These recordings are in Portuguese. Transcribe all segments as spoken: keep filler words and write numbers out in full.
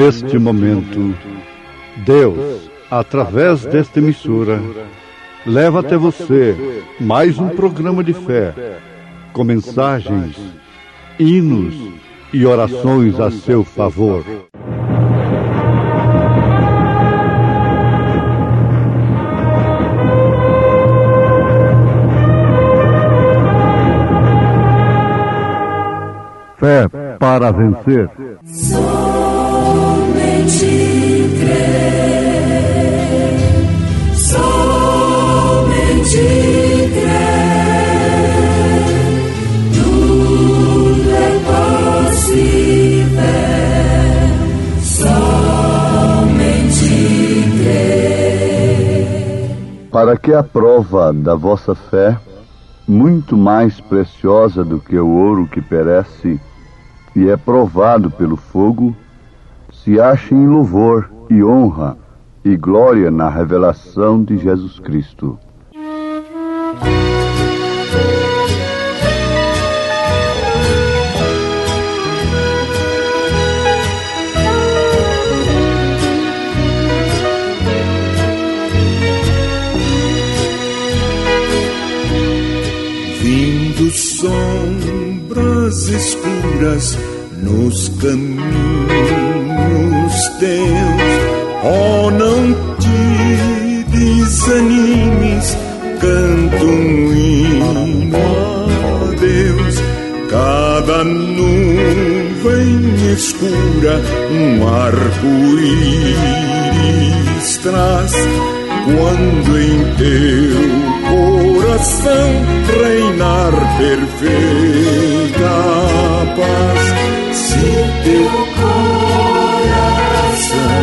neste momento, Deus, através desta emissora, leva até você mais um programa de fé, com mensagens, hinos e orações a seu favor. Fé para vencer. Somente crer, somente crer, tudo é possível, somente crer. Para que a prova da vossa fé, muito mais preciosa do que o ouro que perece e é provado pelo fogo, se ache em louvor e honra e glória na revelação de Jesus Cristo. Vindo sombras escuras nos caminhos teus, oh, não te desanimes, canta um hino a Deus. Cada nuvem escura um arco-íris traz, quando em teu coração reinar perfeita paz. Se teu coração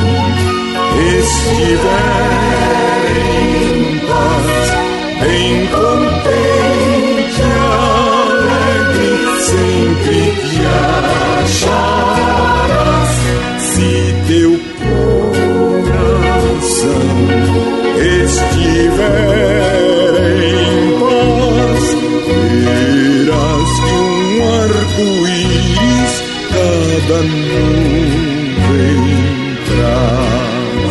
estiver em paz, bem contente, alegre, sempre te acharás. Se teu coração estiver em paz, verás que um arco-íris cada nuvem traz.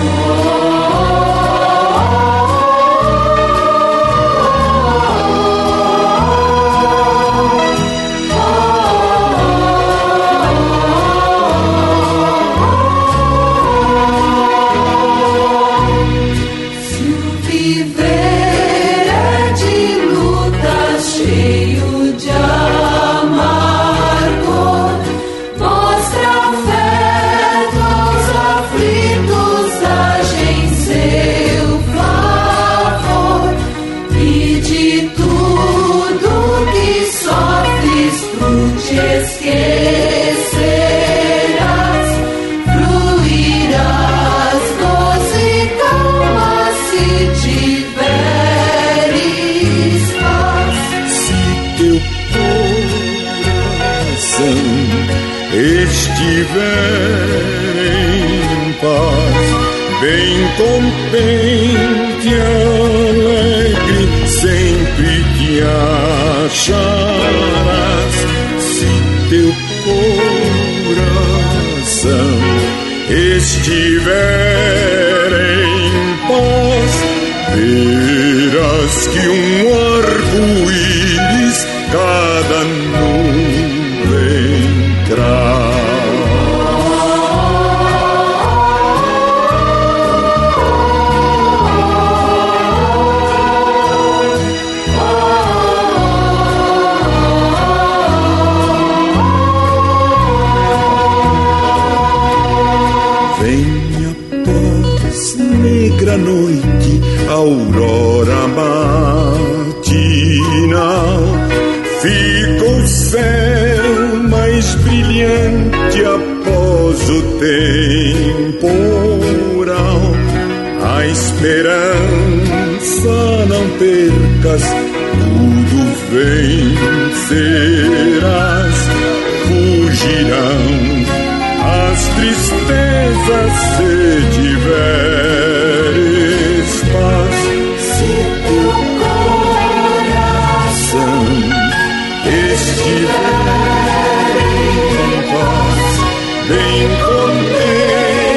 Estiver em paz, bem contente, alegre, sempre te acharás. Se teu coração estiver em paz, verás que um arco-íris cada nuvem traz. Negra noite, aurora matinal, fica o céu mais brilhante após o temporal. A esperança não percas, tudo vencerás. Fugirão as tristezas se tiveres paz. Se teu coração estiver em paz, bem contente,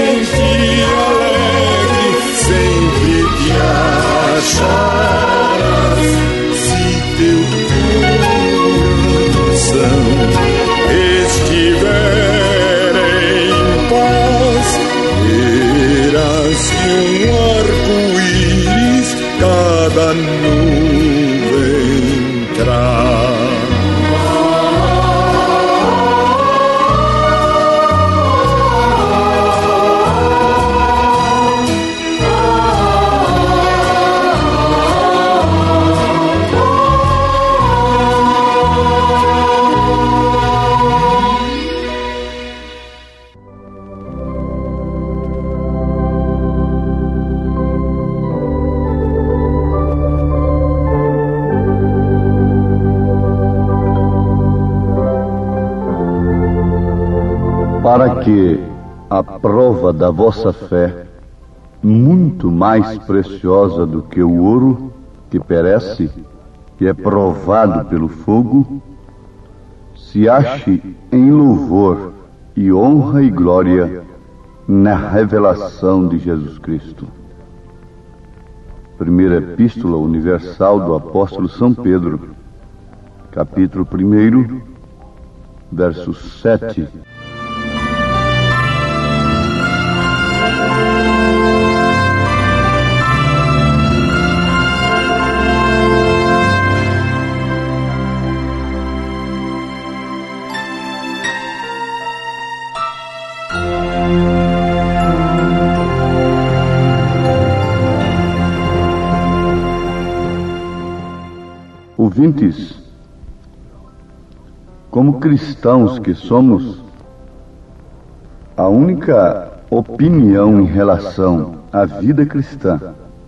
da nuvem traz. Para que a prova da vossa fé, muito mais preciosa do que o ouro que perece e é provado pelo fogo, se ache em louvor e honra e glória na revelação de Jesus Cristo. Primeira Epístola Universal do Apóstolo São Pedro, capítulo um, verso sete. Ouvintes, como cristãos que somos, a única opinião em relação à vida cristã,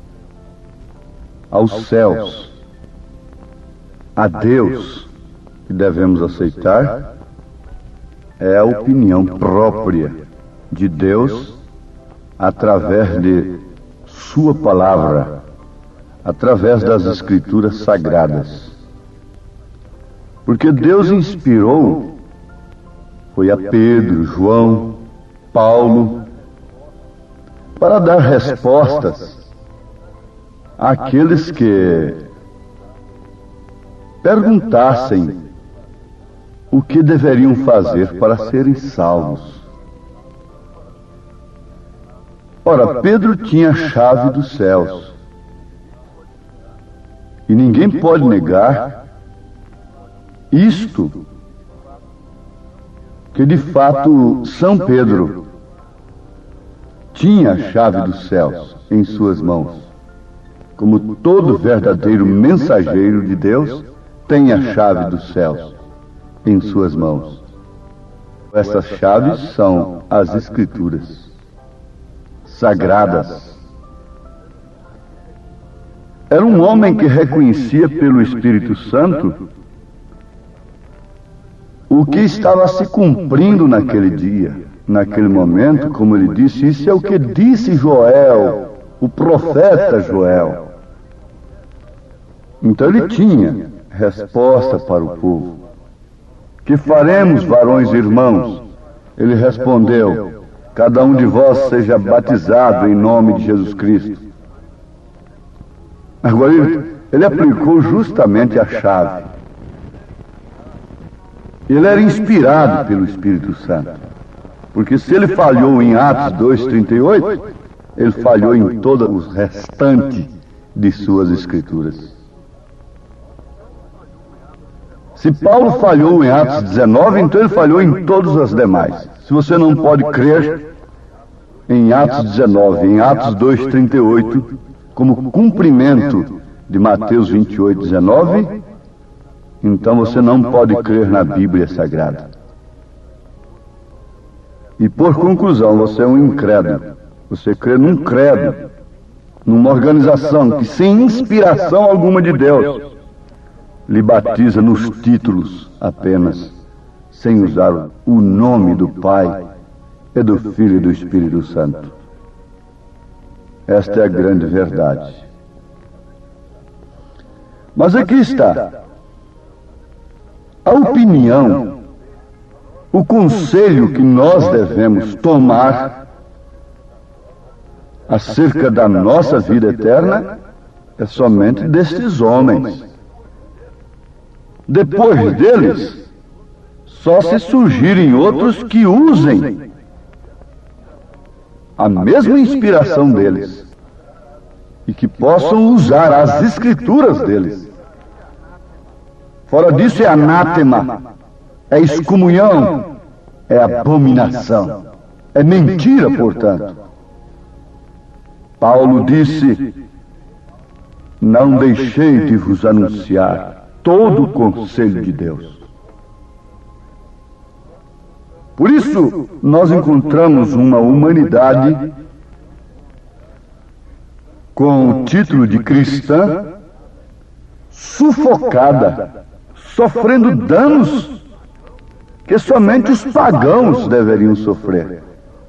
aos céus, a Deus que devemos aceitar é a opinião própria de Deus através de Sua palavra, através das Escrituras Sagradas. Porque Deus inspirou, foi a Pedro, João, Paulo, para dar respostas àqueles que perguntassem o que deveriam fazer para serem salvos. Ora, Pedro tinha a chave dos céus. E ninguém pode negar isto, que de fato São Pedro tinha a chave dos céus em suas mãos. Como todo verdadeiro mensageiro de Deus tem a chave dos céus em suas mãos. Essas chaves são as Escrituras Sagradas. Era um homem que reconhecia pelo Espírito Santo o que estava se cumprindo naquele dia, naquele momento, como ele disse, isso é o que disse Joel, o profeta Joel. Então ele tinha resposta para o povo. Que faremos, varões e irmãos? Ele respondeu: cada um de vós seja batizado em nome de Jesus Cristo. Agora ele, ele aplicou justamente a chave. Ele era inspirado pelo Espírito Santo. Porque se ele falhou em Atos dois, trinta e oito, ele falhou em todo o restante de suas Escrituras. Se Paulo falhou em Atos dezenove, então ele falhou em todas as demais. Se você não pode crer em Atos dezenove, em Atos dois, trinta e oito, como cumprimento de Mateus vinte e oito, dezenove, então você não pode crer na Bíblia Sagrada. E por conclusão, você é um incrédulo. Você crê num credo, numa organização que, sem inspiração alguma de Deus, lhe batiza nos títulos apenas, sem usar o nome do Pai, e do Filho e do Espírito Santo. Esta é a grande verdade. Mas aqui está a opinião, o conselho que nós devemos tomar acerca da nossa vida eterna é somente destes homens. Depois deles, só se surgirem outros que usem a mesma inspiração deles e que possam usar as escrituras deles. Fora disso é anátema, é excomunhão, é abominação, é mentira, portanto. Paulo disse: não deixei de vos anunciar todo o conselho de Deus. Por isso, nós encontramos uma humanidade com o título de cristã, sufocada, sofrendo danos que somente os pagãos deveriam sofrer.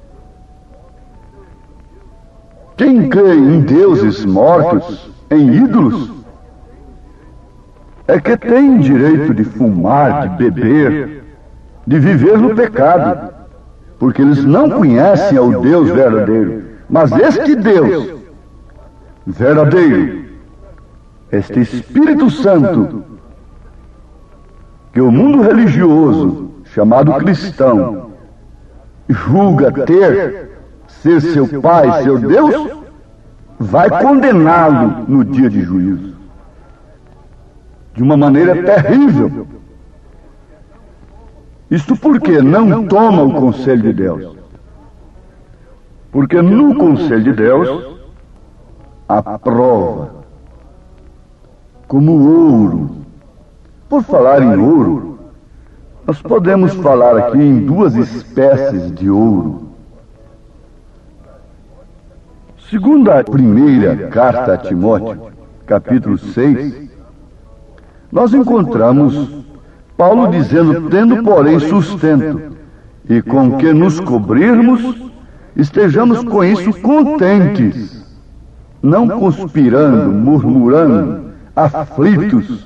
Quem crê em deuses mortos, em ídolos, é que tem direito de fumar, de beber, de viver no pecado, porque eles não conhecem ao Deus verdadeiro. Mas este Deus verdadeiro, este Espírito Santo, que o mundo religioso, chamado cristão, julga ter, ser seu Pai, seu Deus, vai condená-lo no dia de juízo, de uma maneira terrível. Isto porque não toma o conselho de Deus. Porque no conselho de Deus, a prova, como ouro. Por falar em ouro, nós podemos falar aqui em duas espécies de ouro. Segundo a primeira carta a Timóteo, capítulo seis, nós encontramos Paulo dizendo: tendo, porém, sustento, e com que nos cobrirmos, estejamos com isso contentes, não conspirando, murmurando, aflitos.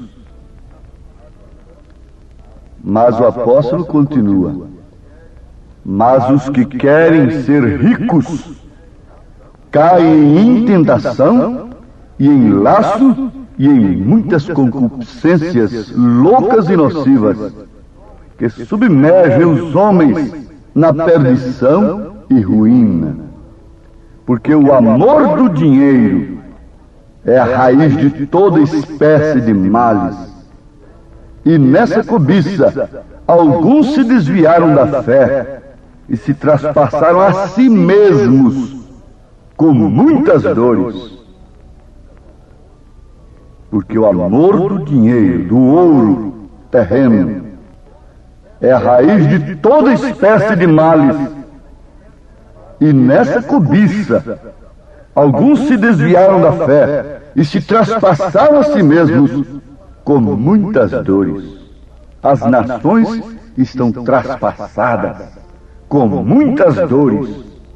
Mas o apóstolo continua: mas os que querem ser ricos caem em tentação e em laço e em muitas concupiscências loucas e nocivas, que submergem os homens na perdição e ruína. Porque o amor do dinheiro é a raiz de toda espécie de males. E nessa cobiça, alguns se desviaram da fé e se traspassaram a si mesmos com muitas dores. Porque o amor do dinheiro, do ouro terreno, é a raiz de toda espécie de males. E nessa cobiça, alguns se desviaram da fé e se traspassaram a si mesmos com muitas dores. As nações estão traspassadas com muitas dores.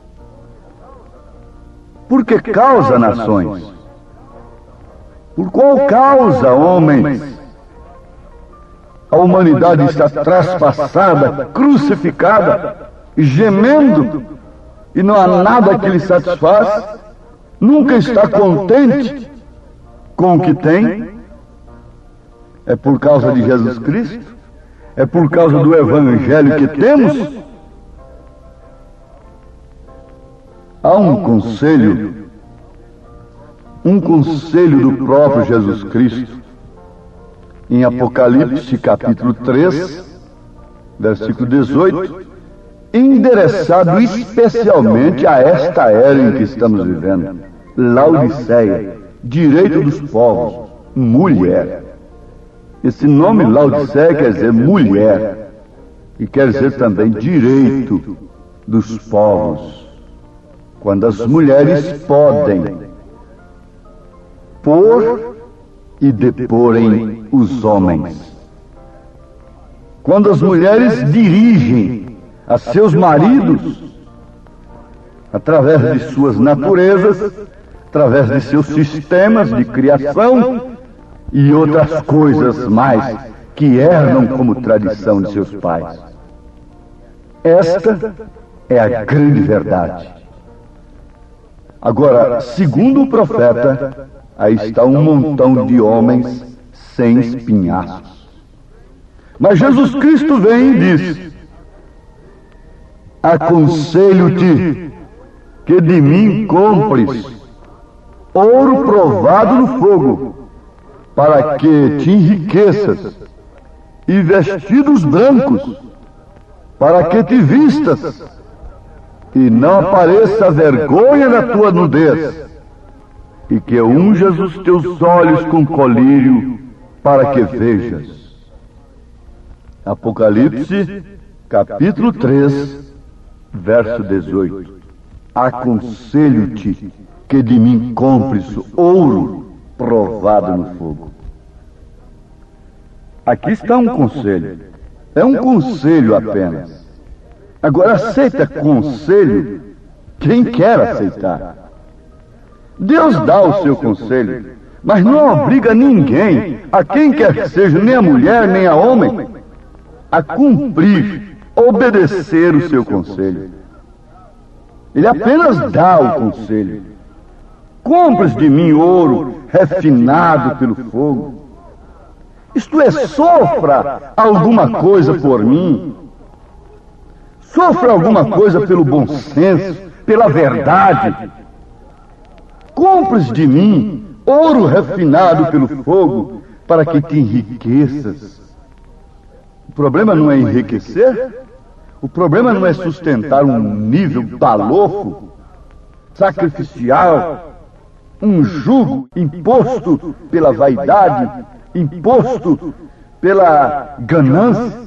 Por que causa, nações? Por qual causa, homens? A humanidade está traspassada, crucificada, gemendo, e não há nada que lhe satisfaz, nunca está contente com o que tem. É por causa de Jesus Cristo? É por causa do Evangelho que temos? Há um conselho, um conselho do próprio Jesus Cristo, em Apocalipse capítulo três, versículo dezoito, endereçado especialmente a esta era em que estamos vivendo. Laodiceia, direito dos povos, mulher. Esse nome Laodiceia quer dizer mulher, e quer dizer também direito dos povos. Quando as mulheres podem pôr e deporem os homens. Quando as mulheres dirigem a seus maridos, através de suas naturezas, através de seus sistemas de criação e outras coisas mais que herdam como tradição de seus pais. Esta é a grande verdade. Agora, segundo o profeta, aí está um montão de homens sem espinhaços. Mas Jesus Cristo vem e diz: aconselho-te que de mim compres ouro provado no fogo, para que te enriqueças, e vestidos brancos, para que te vistas, e não apareça vergonha na tua nudez, e que unjas os teus olhos com colírio, para que vejas. Apocalipse, capítulo três, verso dezoito. Aconselho-te que de mim compres ouro provado no fogo. Aqui está um conselho. É um conselho apenas. Agora aceita conselho quem quer aceitar. Deus dá o seu conselho, mas não obriga ninguém, a quem quer que seja, nem a mulher, nem a homem, a cumprir, obedecer o seu conselho. Ele apenas dá o conselho. Compres de mim ouro refinado pelo fogo. Isto é, sofra alguma coisa por mim. Sofra alguma coisa pelo bom senso, pela verdade. Compres de mim ouro refinado pelo fogo, para que te enriqueças. O problema não é enriquecer, o problema não é sustentar um nível balofo, sacrificial, um jugo imposto pela vaidade, imposto pela ganância.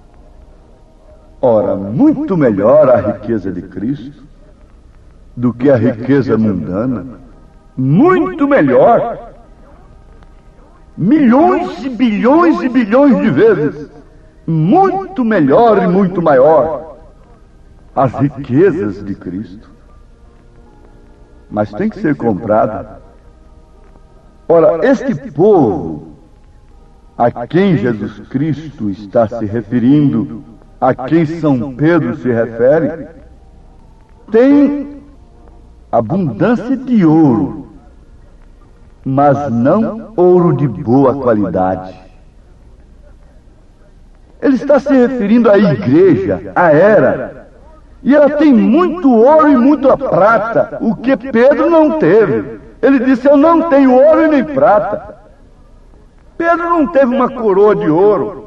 Ora, muito melhor a riqueza de Cristo do que a riqueza mundana. Muito melhor. Milhões e bilhões e bilhões de vezes. Muito melhor e muito maior. As riquezas de Cristo. Mas tem que ser comprada. Ora, este povo a quem Jesus Cristo está se referindo, a quem São Pedro se refere, tem abundância de ouro, mas não ouro de boa qualidade. Ele está se referindo à igreja, à era, e ela tem muito ouro e muita prata, o que Pedro não teve. Ele disse: eu não tenho ouro e nem prata. Pedro não teve uma coroa de ouro.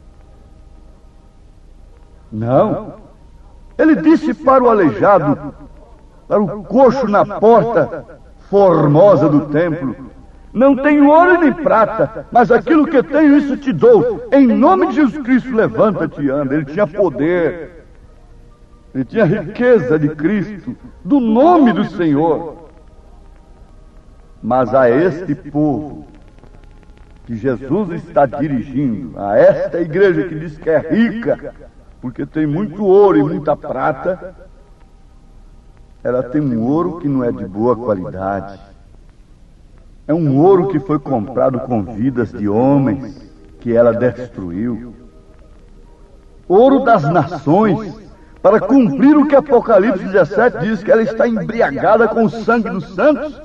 Não. Ele disse para o aleijado, para o coxo na porta formosa do templo: não tenho ouro nem prata, mas aquilo que tenho, isso te dou. Em nome de Jesus Cristo, levanta-te e anda. Ele tinha poder, ele tinha riqueza de Cristo, do nome do Senhor. Mas a este povo que Jesus está dirigindo, a esta igreja que diz que é rica, porque tem muito ouro e muita prata, ela tem um ouro que não é de boa qualidade. É um ouro que foi comprado com vidas de homens que ela destruiu. Ouro das nações, para cumprir o que Apocalipse dezessete diz, que ela está embriagada com o sangue dos santos.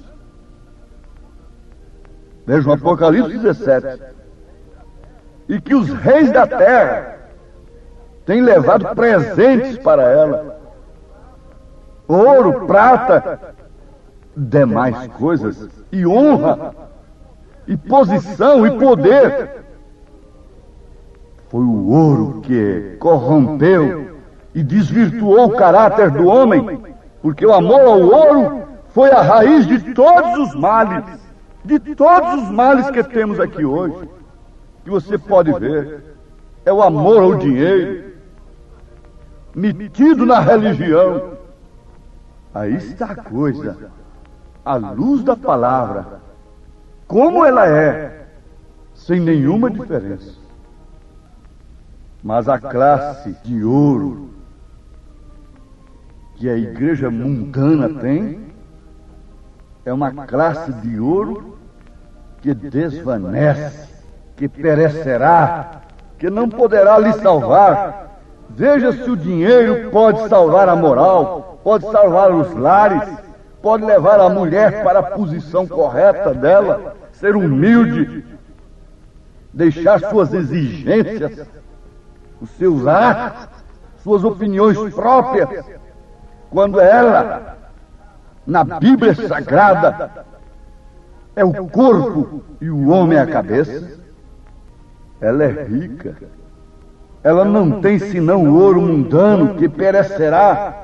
Vejam Apocalipse dezessete. E que os reis da terra têm levado presentes para ela. Ouro, prata, demais coisas, e honra, e posição, e poder. Foi o ouro que corrompeu e desvirtuou o caráter do homem, porque o amor ao ouro foi a raiz de todos os males, de todos os males que temos aqui hoje, que você pode ver. É o amor ao dinheiro, metido na religião. Aí está a coisa, à luz da palavra, como ela é, sem nenhuma diferença. Mas a classe de ouro que a igreja mundana tem é uma classe de ouro que desvanece, que perecerá, que não poderá lhe salvar. Veja se o dinheiro pode salvar a moral, pode salvar os lares, pode levar a mulher para a posição correta dela, ser humilde, deixar suas exigências, os seus atos, suas opiniões próprias, quando ela, na Bíblia Sagrada, é o corpo e o homem é a cabeça. Ela é rica. Ela não tem senão o ouro mundano que perecerá.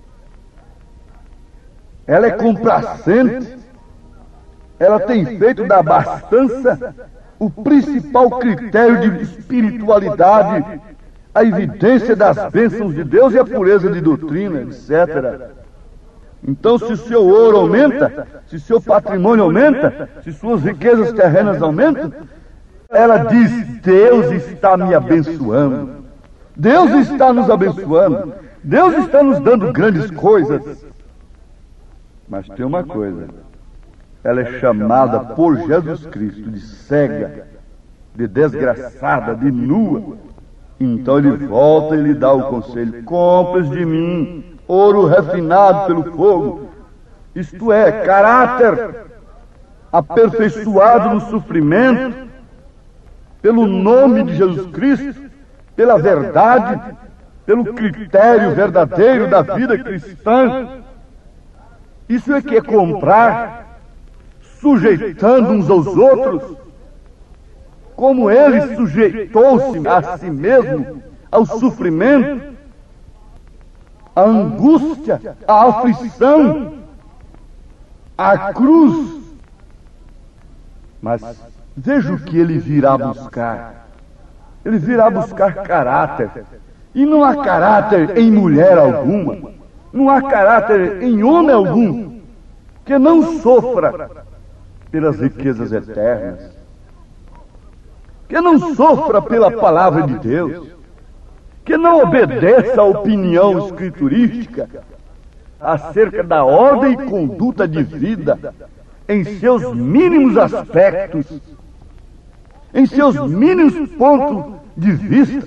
Ela é complacente. Ela tem feito da abastança o principal critério de espiritualidade, a evidência das bênçãos de Deus e a pureza de doutrina, etcétera. Então, se seu ouro aumenta, se seu patrimônio aumenta, se suas riquezas terrenas aumentam, ela diz: Deus está me abençoando. Deus está nos abençoando. Deus está nos dando grandes coisas. Mas tem uma coisa: ela é chamada por Jesus Cristo de cega, de desgraçada, de nua. Então ele volta e lhe dá o conselho: compres de mim ouro refinado pelo fogo, isto é, caráter aperfeiçoado no sofrimento, pelo nome de Jesus Cristo, pela verdade, pelo critério verdadeiro da vida cristã. Isso é que é comprar, sujeitando uns aos outros, como ele sujeitou-se a si mesmo ao sofrimento, à angústia, à aflição, à cruz. Mas veja o que ele virá buscar. Ele virá buscar caráter. E não há caráter em mulher alguma, não há caráter em homem algum que não sofra pelas riquezas eternas, que não sofra pela palavra de Deus, que não obedeça à opinião escriturística acerca da ordem e conduta de vida em seus mínimos aspectos, em seus mínimos pontos de vista.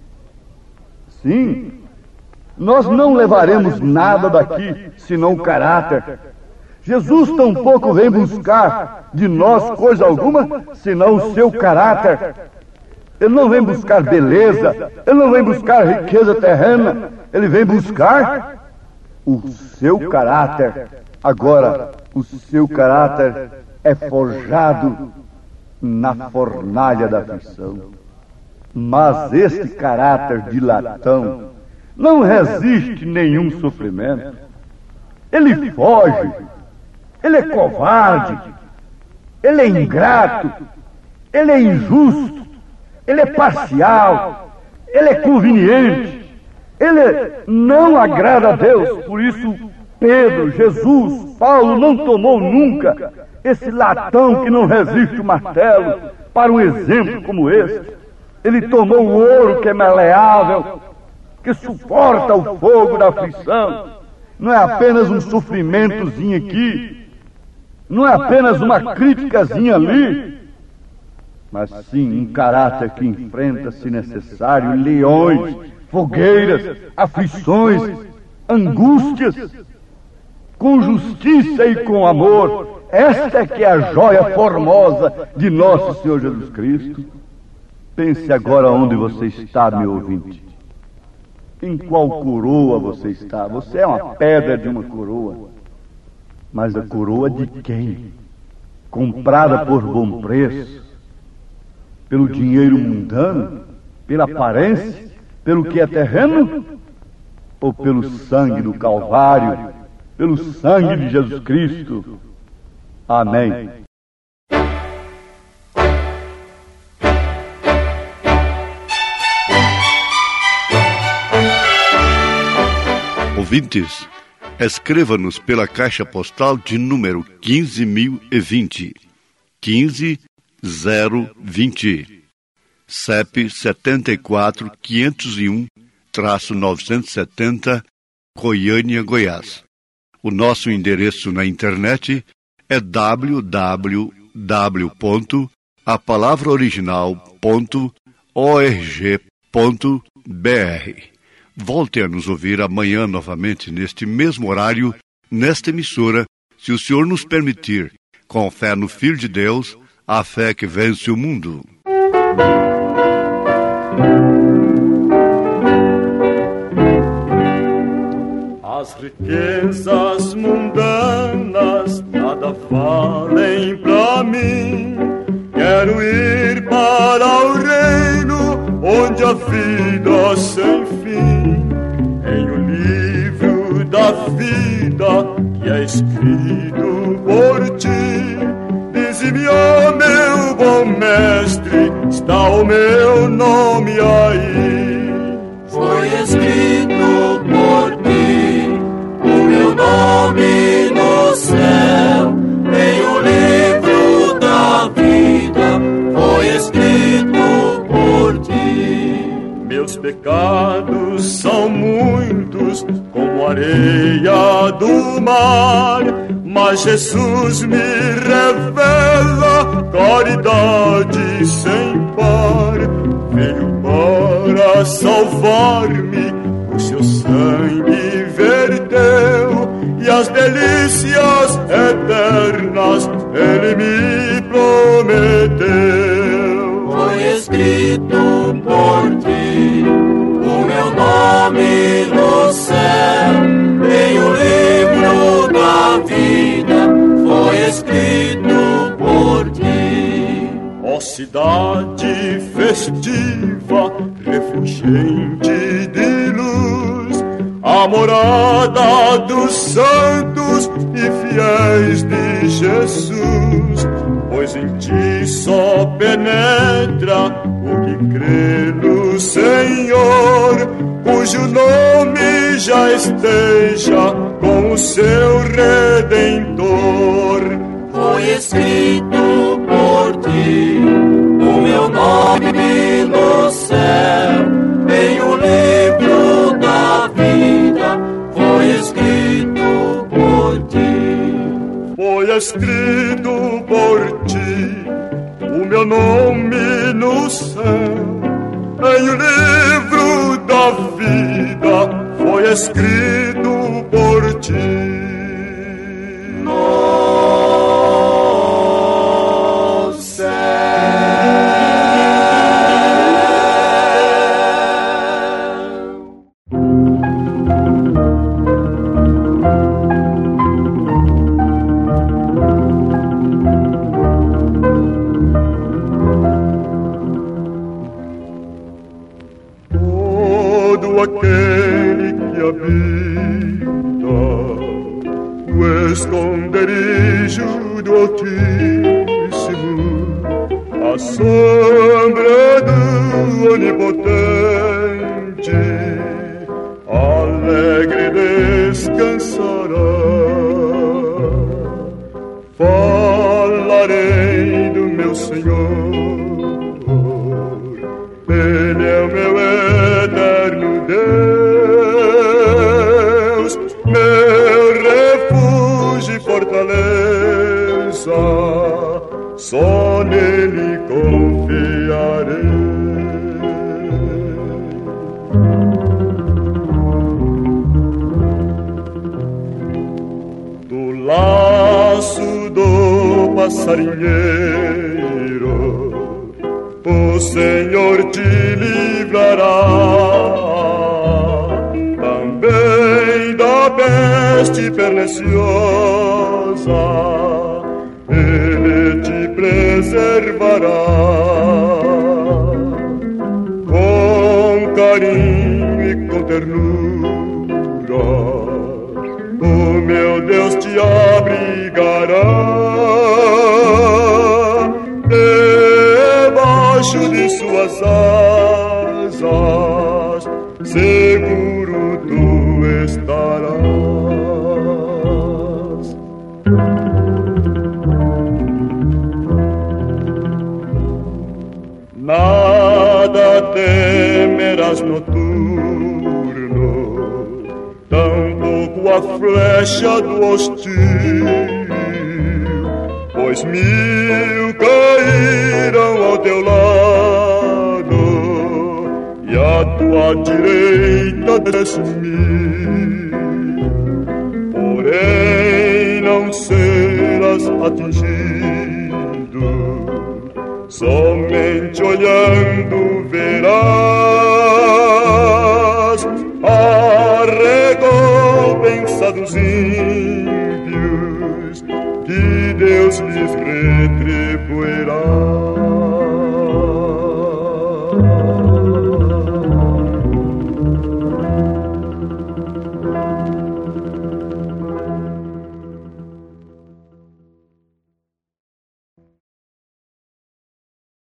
Sim, nós não levaremos nada daqui senão o caráter. Jesus tampouco vem buscar de nós coisa alguma senão o seu caráter. Ele não vem buscar beleza, ele não vem buscar riqueza terrena, ele vem buscar o seu caráter. Agora, o seu caráter é forjado na fornalha da aflição. Mas este caráter de latão não resiste nenhum sofrimento. Ele foge, ele é covarde, ele é ingrato, ele é injusto, ele é parcial, ele é conveniente, ele não agrada a Deus. Por isso, Pedro, Jesus, Paulo não tomou nunca esse latão que não resiste o martelo para um exemplo como esse. Ele tomou o ouro que é maleável, que suporta o fogo da aflição. Não é apenas um sofrimentozinho aqui, não é apenas uma criticazinha ali, mas sim um caráter que enfrenta, se necessário, leões, fogueiras, aflições, angústias, com justiça e com amor. Esta é que é a joia formosa de nosso Senhor Jesus Cristo. Pense agora onde você está, meu ouvinte. Em qual coroa você está? Você é uma pedra de uma coroa. Mas a coroa de quem? Comprada por bom preço? Pelo dinheiro mundano? Pela aparência? Pelo que é terreno? Ou pelo sangue do Calvário? Pelo sangue de Jesus Cristo? Amém. Ouvintes, escreva-nos pela caixa postal de número quinze mil e vinte, quinze zero vinte, C E P setenta e quatro, quinhentos e um, novecentos e setenta, Goiânia, Goiás. O nosso endereço na internet é w w w ponto a palavra original ponto org ponto b r. Volte a nos ouvir amanhã novamente neste mesmo horário, nesta emissora, se o Senhor nos permitir, com fé no Filho de Deus, a fé que vence o mundo. As riquezas mundanas nada valem pra mim. Quero ir para o reino onde a vida sem fim. Em o livro da vida que é escrito por ti, dize-me, ó meu bom mestre, está o meu nome aí. Foi escrito por ti o meu nome no céu, em o livro da vida foi escrito por ti. Meus pecados são muitos como areia do mar, mas Jesus me revela caridade sem par. Veio para salvar-me, o seu sangue verteu, e as delícias eternas ele me prometeu. Foi escrito por ti o meu nome no céu, em o livro da vida foi escrito por ti. Ó cidade festiva, refulgente de luz, a morada dos santos e fiéis de Jesus, pois em ti só penetra o que crê no Senhor, cujo nome já esteja com o seu Redentor. Foi escrito por ti o meu nome no céu, em o livro da vida foi escrito por ti. Foi escrito por ti o meu nome no céu, em o livro da vida foi escrito por ti. No céu. Todo aquele que habita o esconderijo do Altíssimo, a sombra do Onipotente, alegre descansará. Falarei do meu Senhor, Ele é o meu eterno Deus, meu refúgio e fortaleza, só nele confiarei. Do laço do passarinheiro o Senhor te livrará, também da peste perniciosa Ele te preservará. Com carinho e com ternura o meu Deus te abrigará, debaixo de suas asas seguro tu estarás. Nada temerás noturno, tampouco a flecha do hostil, pois mil cairão ao teu lado e à tua direita dez mil, porém não serás atingido, somente olhando verás a recompensa os ímpios, que Deus lhes retribua.